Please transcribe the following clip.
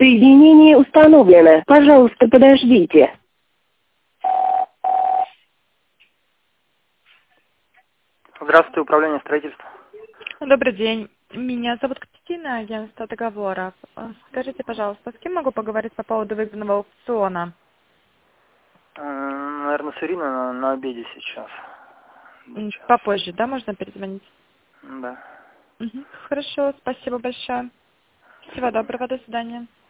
Соединение установлено. Пожалуйста, подождите. Здравствуйте, управление строительства. Добрый день. Меня зовут Кристина, агентство договоров. Скажите, пожалуйста, с кем могу поговорить по поводу выгодного аукциона? Наверное, с Ириной на обеде сейчас. Попозже, да, можно перезвонить? Да. Хорошо, спасибо большое. Всего доброго, до свидания.